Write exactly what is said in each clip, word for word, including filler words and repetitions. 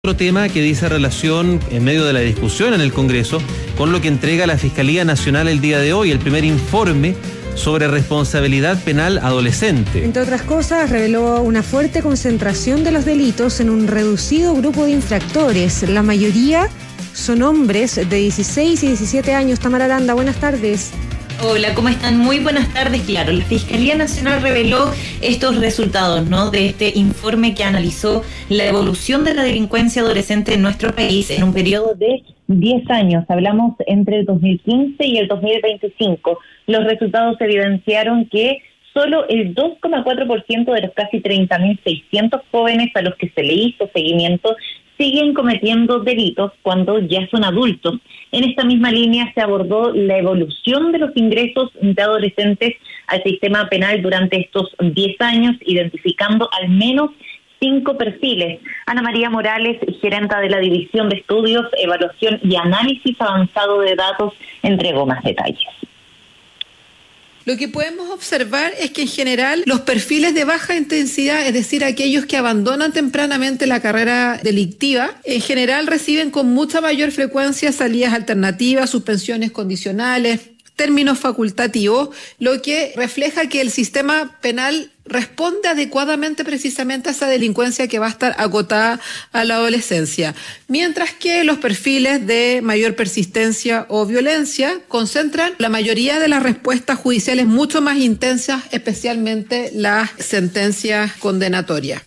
Otro tema que dice relación, en medio de la discusión en el Congreso, con lo que entrega la Fiscalía Nacional el día de hoy, el primer informe sobre responsabilidad penal adolescente. Entre otras cosas, reveló una fuerte concentración de los delitos en un reducido grupo de infractores. La mayoría son hombres de dieciséis y diecisiete años. Tamara Aranda, buenas tardes. Hola, ¿cómo están? Muy buenas tardes. Claro, la Fiscalía Nacional reveló estos resultados, ¿no?, de este informe que analizó la evolución de la delincuencia adolescente en nuestro país en un periodo de diez años. Hablamos entre el dos mil quince y el dos mil veinticinco. Los resultados evidenciaron que solo el dos coma cuatro por ciento de los casi treinta mil seiscientos jóvenes a los que se le hizo seguimiento siguen cometiendo delitos cuando ya son adultos. En esta misma línea se abordó la evolución de los ingresos de adolescentes al sistema penal durante estos diez años, identificando al menos cinco perfiles. Ana María Morales, gerenta de la División de Estudios, Evaluación y Análisis Avanzado de Datos, entregó más detalles. Lo que podemos observar es que en general los perfiles de baja intensidad, es decir, aquellos que abandonan tempranamente la carrera delictiva, en general reciben con mucha mayor frecuencia salidas alternativas, suspensiones condicionales, términos facultativos, lo que refleja que el sistema penal responde adecuadamente precisamente a esa delincuencia que va a estar acotada a la adolescencia, mientras que los perfiles de mayor persistencia o violencia concentran la mayoría de las respuestas judiciales mucho más intensas, especialmente las sentencias condenatorias.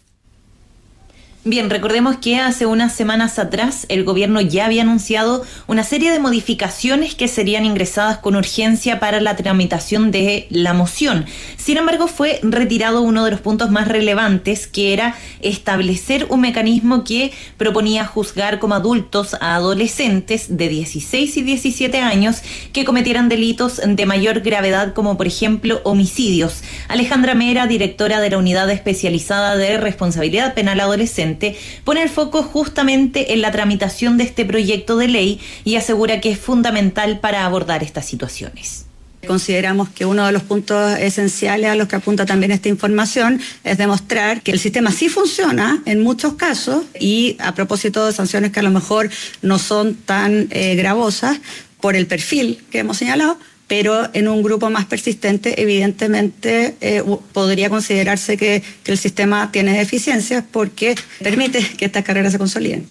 Bien, recordemos que hace unas semanas atrás el gobierno ya había anunciado una serie de modificaciones que serían ingresadas con urgencia para la tramitación de la moción. Sin embargo, fue retirado uno de los puntos más relevantes, que era establecer un mecanismo que proponía juzgar como adultos a adolescentes de dieciséis y diecisiete años que cometieran delitos de mayor gravedad, como por ejemplo homicidios. Alejandra Mera, directora de la Unidad Especializada de Responsabilidad Penal Adolescente, pone el foco justamente en la tramitación de este proyecto de ley y asegura que es fundamental para abordar estas situaciones. Consideramos que uno de los puntos esenciales a los que apunta también esta información es demostrar que el sistema sí funciona en muchos casos, y a propósito de sanciones que a lo mejor no son tan eh, gravosas por el perfil que hemos señalado, pero en un grupo más persistente, evidentemente, eh, podría considerarse que, que el sistema tiene deficiencias porque permite que estas carreras se consoliden.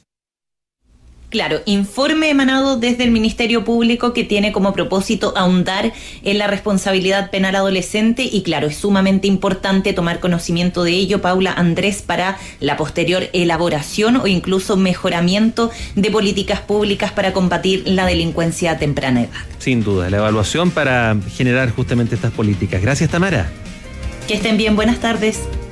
Claro, informe emanado desde el Ministerio Público que tiene como propósito ahondar en la responsabilidad penal adolescente, y claro, es sumamente importante tomar conocimiento de ello, Paula, Andrés, para la posterior elaboración o incluso mejoramiento de políticas públicas para combatir la delincuencia a temprana edad. Sin duda, la evaluación para generar justamente estas políticas. Gracias, Tamara. Que estén bien, buenas tardes.